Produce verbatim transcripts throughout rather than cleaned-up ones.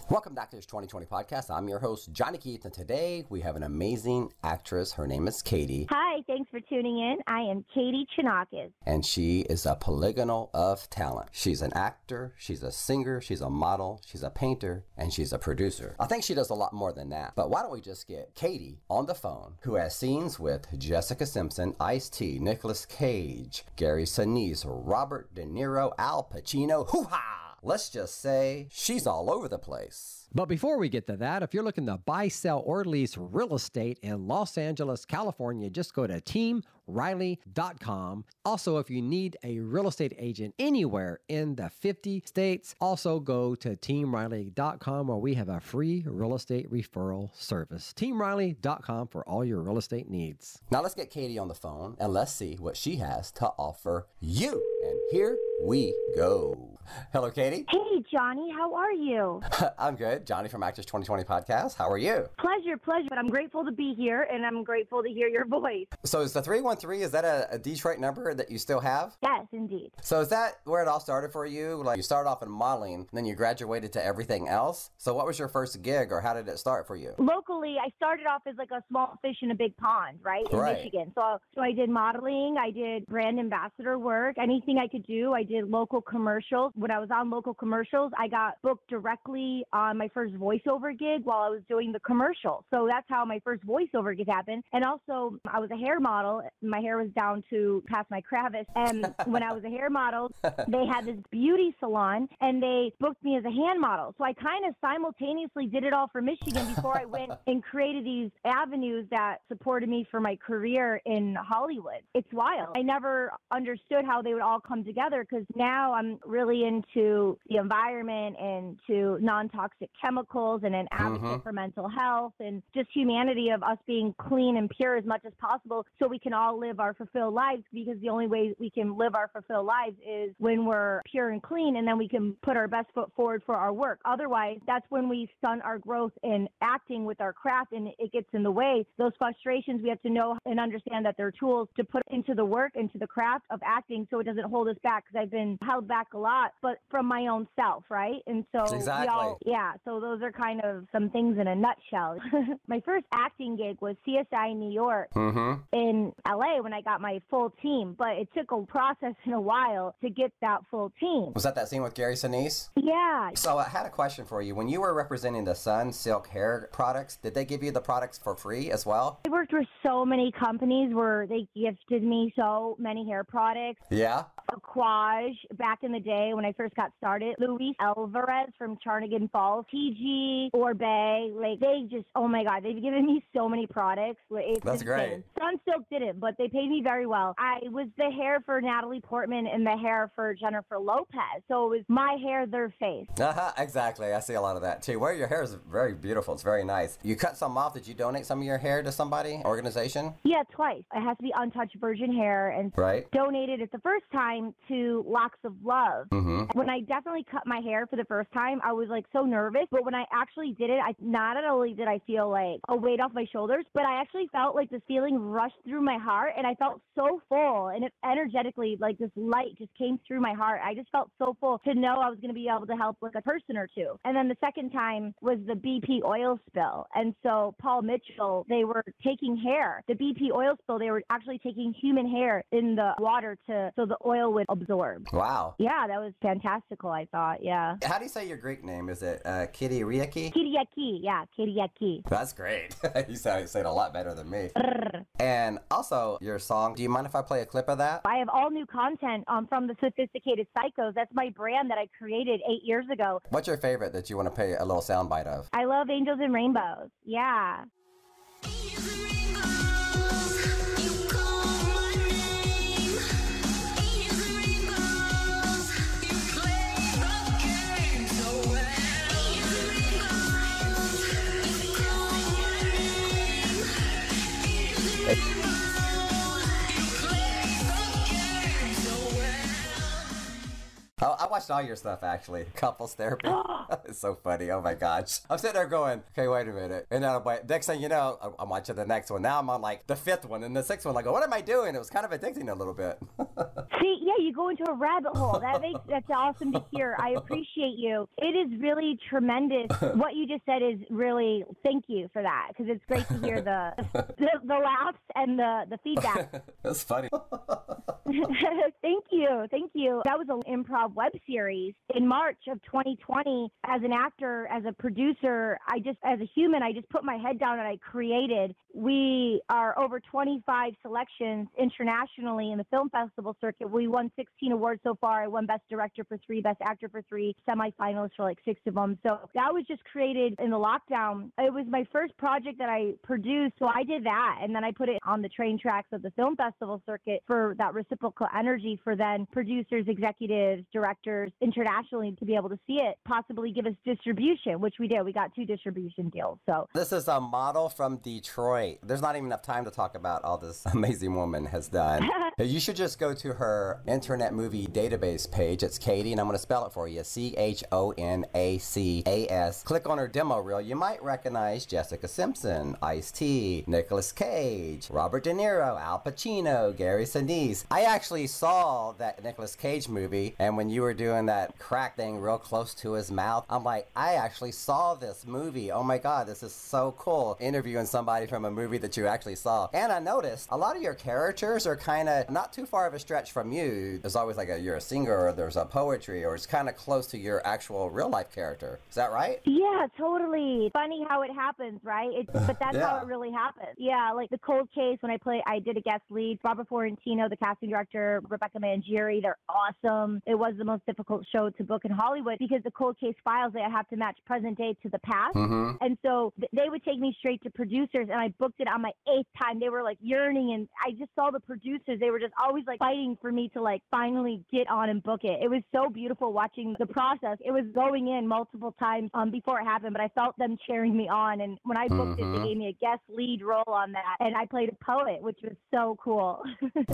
Welcome back to this twenty twenty podcast. I'm your host, Johnny Keith, and today we have an amazing actress. Her name is Katie. Hi, thanks for tuning in. I am Katie Chonakis. And she is a polygonal of talent. She's an actor, she's a singer, she's a model, she's a painter, and she's a producer. I think she does a lot more than that. But why don't we just get Katie on the phone, who has scenes with Jessica Simpson, Ice-T, Nicolas Cage, Gary Sinise, Robert De Niro, Al Pacino. Hoo-ha! Let's just say she's all over the place. But before we get to that, if you're looking to buy, sell, or lease real estate in Los Angeles, California, just go to team riley dot com. Also, if you need a real estate agent anywhere in the fifty states, also go to team riley dot com where we have a free real estate referral service. team riley dot com for all your real estate needs. Now let's get Katie on the phone and let's see what she has to offer you. And here we go. Hello, Katie. Hey, Johnny. How are you? I'm good. Johnny from Actors twenty twenty Podcast. How are you? Pleasure, pleasure. But I'm grateful to be here, and I'm grateful to hear your voice. So is the three one three, is that a, a Detroit number that you still have? Yes, indeed. So is that where it all started for you? Like you started off in modeling, and then you graduated to everything else? So what was your first gig, or how did it start for you? Locally, I started off as like a small fish in a big pond, right, in Right. Michigan. So, so I did modeling, I did brand ambassador work, anything I could do. I did local commercials. When I was on local commercials, I got booked directly on my first voiceover gig while I was doing the commercial. So that's how my first voiceover gig happened. And also, I was a hair model. My hair was down to past my crevice. And when I was a hair model, they had this beauty salon, and they booked me as a hand model. So I kind of simultaneously did it all for Michigan before I went and created these avenues that supported me for my career in Hollywood. It's wild. I never understood how they would all come together, because now I'm really into the environment and to non-toxic chemicals and an advocate Mhm. for mental health and just humanity of us being clean and pure as much as possible so we can all live our fulfilled lives, because the only way we can live our fulfilled lives is when we're pure and clean, and then we can put our best foot forward for our work. Otherwise, that's when we stunt our growth in acting with our craft, and it gets in the way. Those frustrations, we have to know and understand that they're tools to put into the work, into the craft of acting, so it doesn't hold us back, because I've been held back a lot, but from my own self, right? And so Exactly. we all, yeah, so those are kind of some things in a nutshell. My first acting gig was C S I New York Mm-hmm. in L A when I got my full team, but it took a process and a while to get that full team. Was that that scene with Gary Sinise? Yeah. So I had a question for you. When you were representing the Sun Silk hair products, did they give you the products for free as well? I worked with so many companies where they gifted me so many hair products. Yeah? Aquage, back in the day when I first got started, Luis Alvarez from Charnigan Falls, T G, Orbay, like they just, oh my God, they've given me so many products. It's That's insane. great. Sunsilk didn't, but they paid me very well. I was the hair for Natalie Portman and the hair for Jennifer Lopez, so it was my hair, their face. Uh-huh, exactly. I see a lot of that too. Where your hair is very beautiful. It's very nice. You cut some off. Did you donate some of your hair to somebody, organization? Yeah, twice. It has to be untouched virgin hair, and Right. donated it the first time to Locks of Love. Mm-hmm. When I definitely cut my hair for the first time, I was like so nervous, but when I actually did it, I not only did I feel like a weight off my shoulders, but I actually felt like this feeling rushed through my heart, and I felt so full, and it energetically, like this light just came through my heart. I just felt so full to know I was going to be able to help like a person or two. And then the second time was the B P oil spill, and so Paul Mitchell, they were taking hair. The B P oil spill, they were actually taking human hair in the water to so the oil would absorb. Wow. Yeah, that was fantastical, I thought, yeah. How do you say your Greek name? Is it uh, Kitty Riaki? Kiriaki, yeah, Kiriaki. That's great. You sound say it a lot better than me. And also, your song, do you mind if I play a clip of that? I have all new content um, from the Sophisticated Psychos. That's my brand that I created eight years ago. What's your favorite that you want to play a little soundbite of? I love Angels and Rainbows. Yeah. I, I watched all your stuff, actually. Couples therapy. It's so funny. Oh, my gosh. I'm sitting there going, okay, wait a minute. And then I'm like, next thing you know, I'm- I'm watching the next one. Now I'm on, like, the fifth one and the sixth one. Like, what am I doing? It was kind of addicting a little bit. See, yeah, you go into a rabbit hole. That makes that's awesome to hear. I appreciate you. It is really tremendous. What you just said is really thank you for that, because it's great to hear the the, the laughs and the the feedback. That's funny. Thank you. Thank you. That was an improv web series in March of twenty twenty. As an actor, as a producer, I just, as a human, I just put my head down and I created. We are over twenty-five selections internationally in the film festival circuit. We won sixteen awards so far. I won Best Director for three, Best Actor for three, semifinalists for like six of them. So that was just created in the lockdown. It was my first project that I produced. So I did that. And then I put it on the train tracks of the film festival circuit for that reciprocal energy for then producers, executives, directors internationally to be able to see it, possibly give us distribution, which we did. We got two distribution deals. So This is a model from Detroit. There's not even enough time to talk about all this amazing woman has done. You should just go to her Internet Movie Database page. It's Katie, and I'm going to spell it for you. C H O N A C A S. Click on her demo reel. You might recognize Jessica Simpson, Ice-T, Nicolas Cage, Robert De Niro, Al Pacino, Gary Sinise. I actually saw that Nicolas Cage movie, and when you were doing that crack thing real close to his mouth, I'm like, I actually saw this movie. Oh my God, this is so cool. Interviewing somebody from a movie that you actually saw. And I noticed a lot of your characters are kind of not too far of a stretch from you. There's always like a, you're a singer, or there's a poetry, or it's kind of close to your actual real life character. Is that right? yeah, totally. Funny how it happens, right? It's, but that's Yeah. how it really happens. Yeah, like the Cold Case, when I play, I did a guest lead. Robert Florentino, the casting director, Rebecca Mangieri, they're awesome. It was the most difficult show to book in Hollywood because the Cold Case files, they have to match present day to the past. Mm-hmm. And so th- they would take me straight to producers, and I booked it on my eighth time. They were like yearning, and I just saw the producers. They were just always like fighting for me to like finally get on and book it. It was so beautiful watching the process. It was going in multiple times um, before it happened, but I felt them cheering me on. And when I booked it, Mhm. they gave me a guest lead role on that, and I played a poet, which was so cool.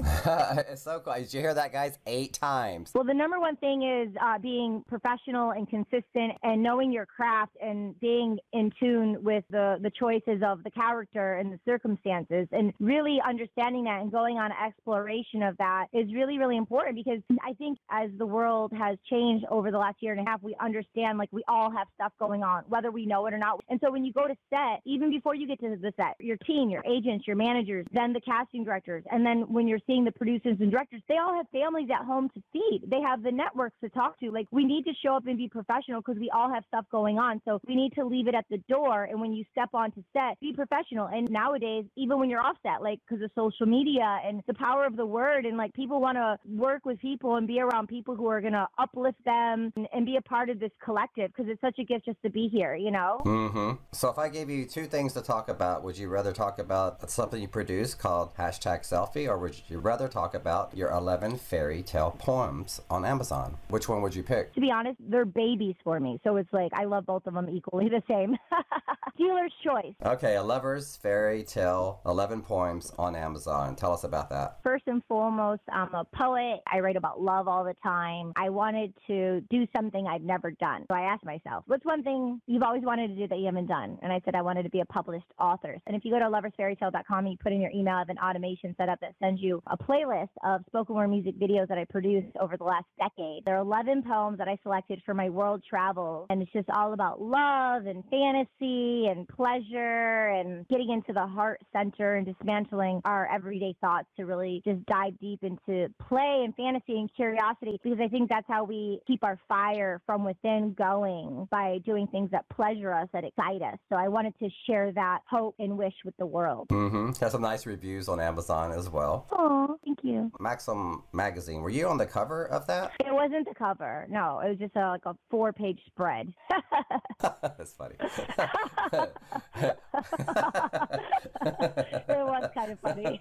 It's so cool. Did you hear that, guys? Eight times. Well, the number one thing is uh, being professional and consistent and knowing your craft and being in tune with the, the choices of the character and the circumstances, and really understanding that and going on exploration of that is really, really important, because I think as the world has changed over the last year and a half, we understand like we all have stuff going on, whether we know it or not. And so when you go to set, even before you get to the set, your team, your agents, your managers, then the casting directors, and then when you're seeing the producers and directors, they all have families at home to feed. They have the networks to talk to. Like, we need to show up and be professional because we all have stuff going on. So we need to leave it at the door. And when you step onto set, be professional. And nowadays, even when you're off set, like, because of social media and the power of the word, and like people want to work with people and be around people who are going to uplift them and, and be a part of this collective, because it's such a gift just to be here, you know? Mm-hmm. So if I gave you two things to talk about, would you rather talk about something you produced called hashtag selfie, or would you rather talk about your eleven fairy tale poems on Amazon? Which one would you pick? To be honest, they're babies for me. So it's like, I love both of them equally the same. Dealer's choice. Okay, A Lover's Fairy Tale, eleven poems on Amazon. Tell us about that. First and foremost, I'm a poet. I write about love all the time. I wanted to do something I've never done. So I asked myself, what's one thing you've always wanted to do that you haven't done? And I said I wanted to be a published author. And if you go to lovers fairy tale dot com and you put in your email, I have an automation set up that sends you a playlist of spoken word music videos that I produced over the last decade. There are eleven poems that I selected for my world travel. And it's just all about love and fantasy and pleasure and getting into the heart center and dismantling our everyday thoughts to really just dive deep into play and fantasy and curiosity, because I think that's how we keep our fire from within going, by doing things that pleasure us, that excite us. So I wanted to share that hope and wish with the world. Mm-hmm. Has some nice reviews on Amazon as well. Oh, thank you. Maxim Magazine. Were you on the cover of that? It wasn't the cover. No, it was just a, like a four-page spread. That's funny. was kind of funny.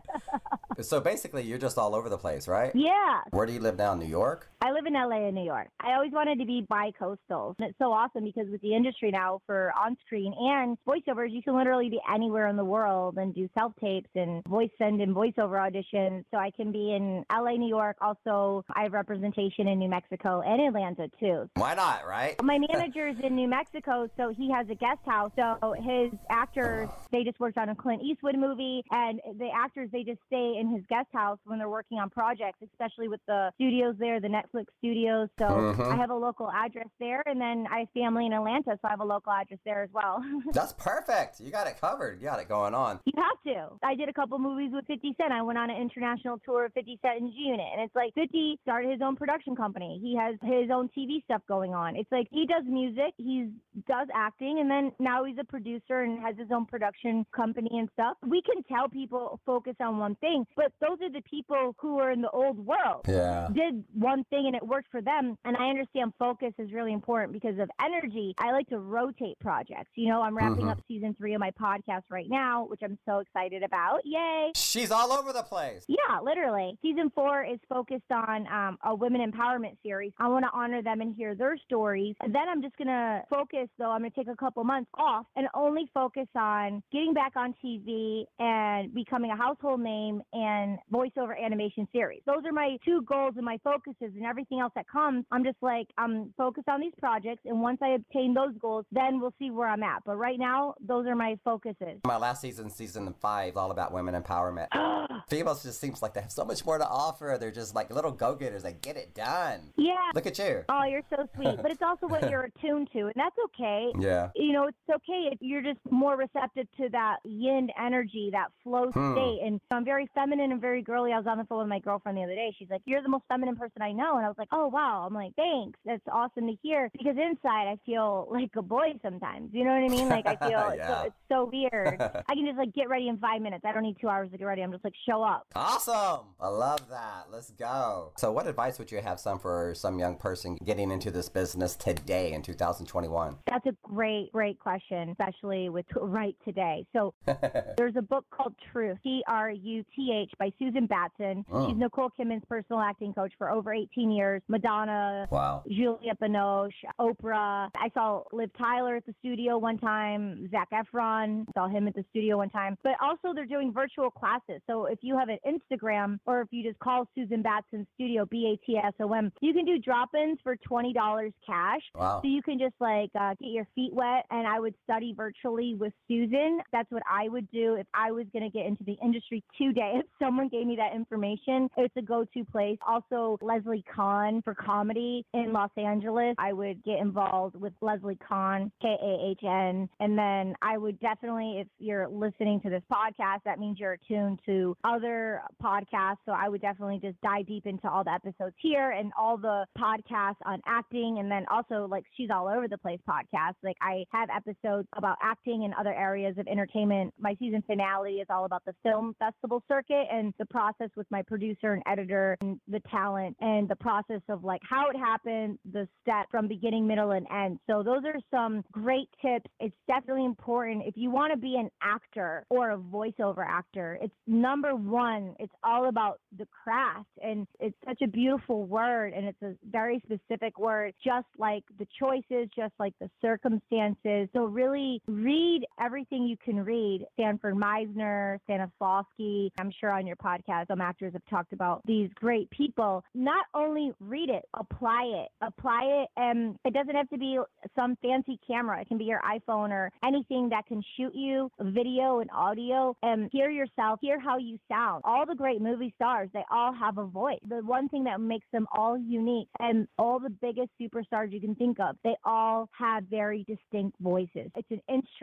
So basically, you're just all over the place, right? Yeah. Where do you live now? New York? I live in L A and New York. I always wanted to be bi-coastal. And it's so awesome because with the industry now for on-screen and voiceovers, you can literally be anywhere in the world and do self-tapes and voice send and voiceover auditions. So I can be in L A, New York. Also, I have representation in New Mexico and Atlanta too. Why not, right? My manager's in New Mexico, so he has a guest house. So his actors, they just worked on a Clint Eastwood movie, and the actors, they just stay in his guest house when they're working on projects, especially with the studios there, the Netflix studios. So Mhm. I have a local address there, and then I have family in Atlanta, so I have a local address there as well. That's perfect. You got it covered. You got it going on. You have to. I did a couple movies with fifty Cent. I went on an international tour of fifty Cent's unit, and it's like fifty started his own production company. He has his own T V stuff going on. It's like he does music, he does acting, and then now he's a producer and has his own production company and stuff. We can tell people focus on one thing, but those are the people who are in the old world. Yeah. Did one thing and it worked for them. And I understand focus is really important because of energy. I like to rotate projects. You know, I'm wrapping Mhm. up season three of my podcast right now, which I'm so excited about. Yay. She's all over the place. Yeah, literally. Season four is focused on um, a women empowerment series. I want to honor them and hear their stories. And then I'm just going to focus, though, I'm going to take a couple months off and only focus on getting back on T V and becoming a household name and voiceover animation series. Those are my two goals and my focuses, and everything else that comes, I'm just like, I'm focused on these projects. And once I obtain those goals, then we'll see where I'm at. But right now, those are my focuses. My last season, season five, is all about women empowerment. Females just seems like they have so much more to offer. They're just like little go-getters. They get it done. Yeah. Look at you. Oh, you're so sweet. But it's also what you're attuned to, and that's okay. Yeah. You know, it's okay if you're just more receptive to that yin energy, that flow Hmm. state. And I'm very feminine and very girly. I was on the phone with my girlfriend the other day. She's like, you're the most feminine person I know. And I was like, oh, wow. I'm like, thanks. That's awesome to hear. Because inside, I feel like a boy sometimes. You know what I mean? Like, I feel it's, Yeah. so, it's so weird. I can just, like, get ready in five minutes. I don't need two hours to get ready. I'm just, like, show up. Awesome. I love that. Let's go. So what advice would you have some for some young person getting into this business today in two thousand twenty-one? That's a great, great question, especially with right today. So there's a book called Truth, T R U T H, by Susan Batson. Mm. She's Nicole Kidman's personal acting coach for over eighteen years. Madonna, Wow. Julia Binoche, Oprah. I saw Liv Tyler at the studio one time. Zac Efron, saw him at the studio one time. But also they're doing virtual classes. So if you have an Instagram or if you just call Susan Batson Studio, B A T S O M, you can do drop-ins for twenty dollars cash. Wow. So you can just like uh, get your feet wet, and I would study virtually with Susan. That's what I would do if I was going to get into the industry today. If someone gave me that information, it's a go-to place. Also, Leslie Kahn for comedy in Los Angeles. I would get involved with Leslie Kahn, K A H N. And then I would definitely, if you're listening to this podcast, that means you're attuned to other podcasts. So I would definitely just dive deep into all the episodes here and all the podcasts on acting. And then also, like, She's All Over the Place podcast. Like, I have episodes about acting in other areas of entertainment. My season finale is all about the film festival circuit and the process with my producer and editor and the talent and the process of like how it happened, the step from beginning, middle, and end. So those are some great tips. It's definitely important if you want to be an actor or a voiceover actor. It's number one, it's all about the craft, and it's such a beautiful word, and it's a very specific word, just like the choices, just like the circumstances. So really read everything you can read. Sanford Meisner, Stanislavski. I'm sure on your podcast, some actors have talked about these great people. Not only read it, apply it. Apply it, and it doesn't have to be some fancy camera. It can be your iPhone or anything that can shoot you video and audio, and hear yourself, hear how you sound. All the great movie stars, they all have a voice. The one thing that makes them all unique, and all the biggest superstars you can think of, they all have very distinct voices. It's an instrument.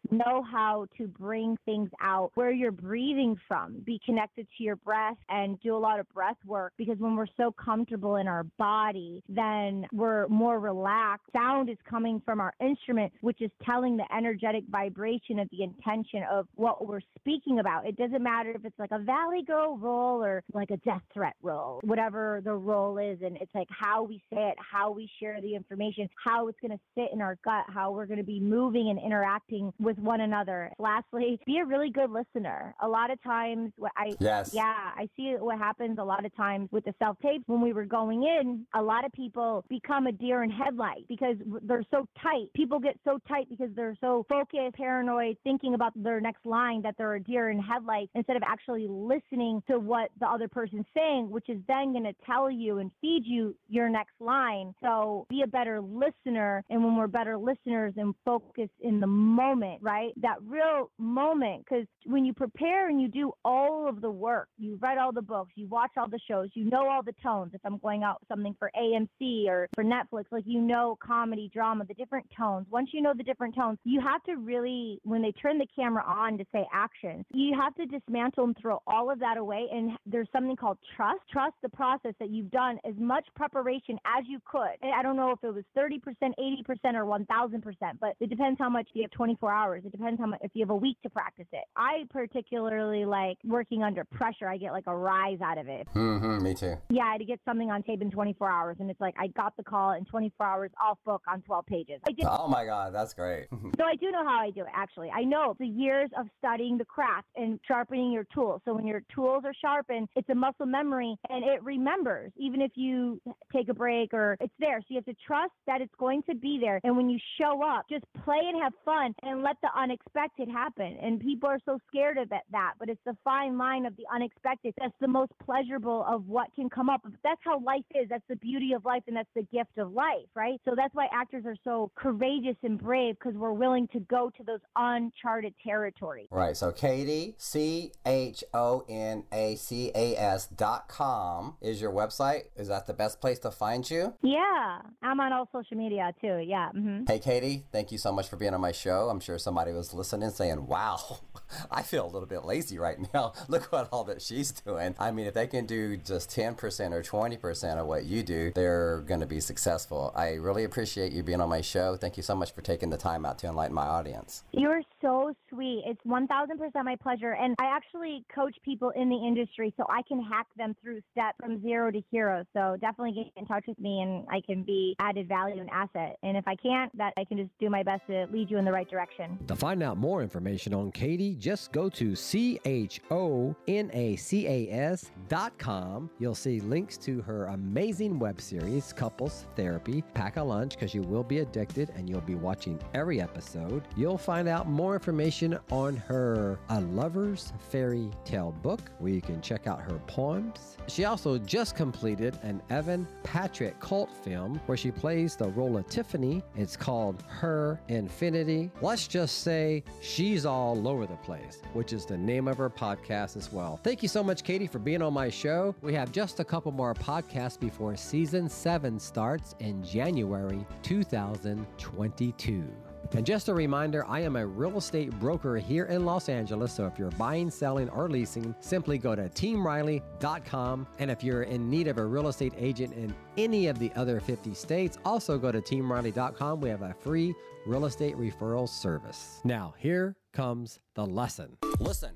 know how to bring things out where you're breathing from, be connected to your breath and do a lot of breath work, because when we're so comfortable in our body, then we're more relaxed. Sound is coming from our instrument, which is telling the energetic vibration of the intention of what we're speaking about. It doesn't matter if it's like a Valley Girl role or like a death threat role, whatever the role is. And it's like how we say it, how we share the information, how it's going to sit in our gut, how we're going to be moving and interacting with one another. Lastly, be a really good listener. A lot of times, what I yes, yeah, I see what happens a lot of times with the self-tapes. When we were going in, a lot of people become a deer in headlight because they're so tight. People get so tight because they're so focused, paranoid, thinking about their next line that they're a deer in headlights instead of actually listening to what the other person's saying, which is then going to tell you and feed you your next line. So be a better listener. And when we're better listeners and focus in the moment, right? That real moment, because when you prepare and you do all of the work, you read all the books, you watch all the shows, you know all the tones. If I'm going out something for A M C or for Netflix, like you know comedy, drama, the different tones. Once you know the different tones, you have to really, when they turn the camera on to say action, you have to dismantle and throw all of that away. And there's something called trust. Trust the process that you've done as much preparation as you could. And I don't know if it was thirty percent, eighty percent, or one thousand percent, but it depends how much you have twenty-four hours. It depends how much, if you have a week to practice it. I particularly like working under pressure. I get like a rise out of it. Mm-hmm, me too. Yeah, to get something on tape in twenty-four hours. And it's like, I got the call in twenty-four hours, off book on twelve pages. I did. Oh my God, that's great. So I do know how I do it, actually. I know the years of studying the craft and sharpening your tools. So when your tools are sharpened, it's a muscle memory and it remembers, even if you take a break or it's there. So you have to trust that it's going to be there. And when you show up, just play and have fun and let the unexpected happen. And people are so scared of that, that but it's the fine line of the unexpected. That's the most pleasurable of what can come up. That's how life is. That's the beauty of life and that's the gift of life, right? So that's why actors are so courageous and brave, because we're willing to go to those uncharted territories. Right. So Katie, C H O N A C A S dot com is your website. Is that the best place to find you? Yeah. I'm on all social media too. Yeah. Mm-hmm. Hey, Katie, thank you so much for being on my show. I'm sure somebody was listening saying, wow, I feel a little bit lazy right now. Look what all that she's doing. I mean, if they can do just ten percent or twenty percent of what you do, they're going to be successful. I really appreciate you being on my show. Thank you so much for taking the time out to enlighten my audience. You're so sweet. It's one thousand percent my pleasure. And I actually coach people in the industry so I can hack them through steps from zero to hero. So definitely get in touch with me and I can be added value and asset. And if I can't, that I can just do my best to lead you in the right direction. To find out more information on Katie, just go to C H O N A C A S dot com. You'll see links to her amazing web series, Couples Therapy, Pack a Lunch, because you will be addicted and you'll be watching every episode. You'll find out more information on her A Lover's Fairy Tale book, where you can check out her poems. She also just completed an Evan Patrick cult film where she plays the role of Tiffany. It's called Her Infinity. Let's just say she's all over the place, which is the name of her podcast as well. Thank you so much, Katie, for being on my show. We have just a couple more podcasts before season seven starts in January two thousand twenty-two. And just a reminder, I am a real estate broker here in Los Angeles, so if you're buying, selling, or leasing, simply go to team riley dot com. And if you're in need of a real estate agent in any of the other fifty states, also go to team riley dot com. We have a free real estate referral service. Now, here comes the lesson. Listen,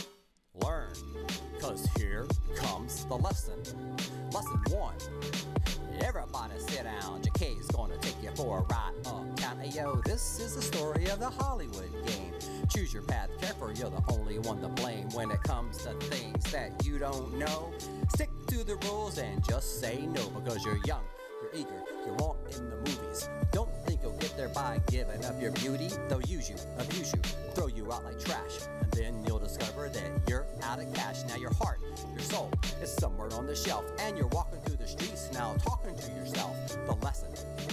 learn, because here comes the lesson. Lesson one. Everybody sit down, J K's gonna take you for a ride uptown. Hey yo, this is the story of the Hollywood game. Choose your path careful, you're the only one to blame. When it comes to things that you don't know, stick to the rules and just say no. Because you're young, you're eager, you're on in the movies. Don't think you'll get there by giving up your beauty. They'll use you, abuse you, throw you out like trash. And then you'll discover that you're out of cash. Now your heart, your soul is somewhere on the shelf. And you're walking through the streets now talking to yourself. The lesson.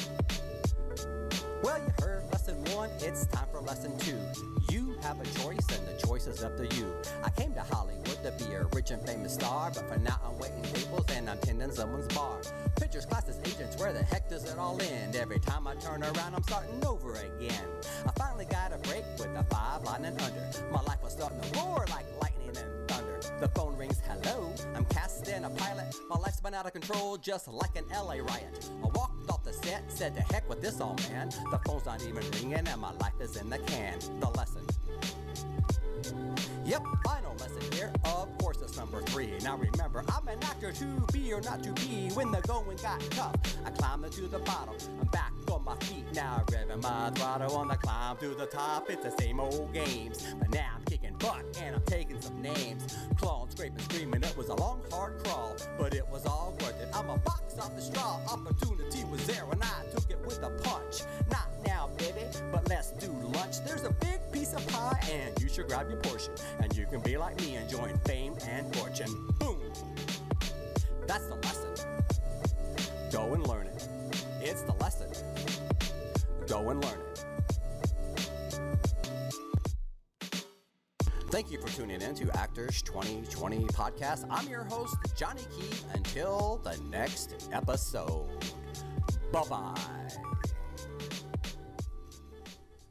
Well, you heard lesson one, it's time for lesson two. You have a choice and the choice is up to you. I came to Hollywood to be a rich and famous star, but for now I'm waiting tables and I'm tending someone's bar. Pictures, classes, agents, where the heck does it all end? Every time I turn around I'm starting over again. I finally got a break with a five sliding under. My life was starting to roar like lightning and thunder. The phone rings, hello, I'm casting a pilot. My life's been out of control, just like an L A riot. I walked off the set, said to heck with this old man. The phone's not even ringing and my life is in the can. The lesson. Yep, final lesson here, of course it's number three. Now remember, I'm an actor to be or not to be. When the going got tough, I climbed into the bottom. I'm back on my feet now, revving my throttle on the climb to the top. It's the same old games, but now I'm kicking butt and I'm taking some names. Clawing, scraping, screaming, it was a long, hard crawl, but it was all worth it. I'm a box off the straw, opportunity was there and I took it with a punch. Not now, baby, but let's do lunch. There's a big piece of pie and you should grab your portion. And you can be like me, enjoying fame and fortune. Boom! That's the lesson. Go and learn it. It's the lesson. Go and learn it. Thank you for tuning in to Actors twenty twenty Podcast. I'm your host, Johnny Key. Until the next episode. Bye-bye.